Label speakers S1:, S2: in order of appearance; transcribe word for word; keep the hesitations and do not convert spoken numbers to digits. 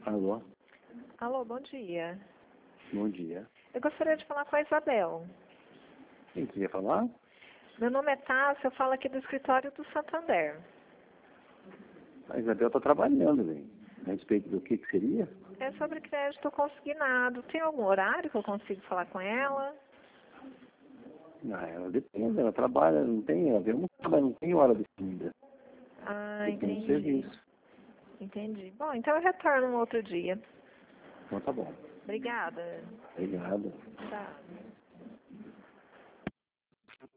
S1: Alô?
S2: Alô, bom dia.
S1: Bom dia.
S2: Eu gostaria de falar com a Isabel.
S1: Quem queria falar?
S2: Meu nome é Tássia, eu falo aqui do escritório do Santander.
S1: A Isabel está trabalhando, bem. A respeito do que, que seria?
S2: É sobre crédito consignado. Tem algum horário que eu consigo falar com ela?
S1: Ah, ela depende, ela trabalha, não tem, ela não trabalha, não tem hora definida.
S2: Ah,
S1: Depende do
S2: entendi.
S1: serviço.
S2: Entendi. Bom, então eu retorno um outro dia.
S1: Então tá bom.
S2: Obrigada.
S1: Obrigado.
S2: Tchau.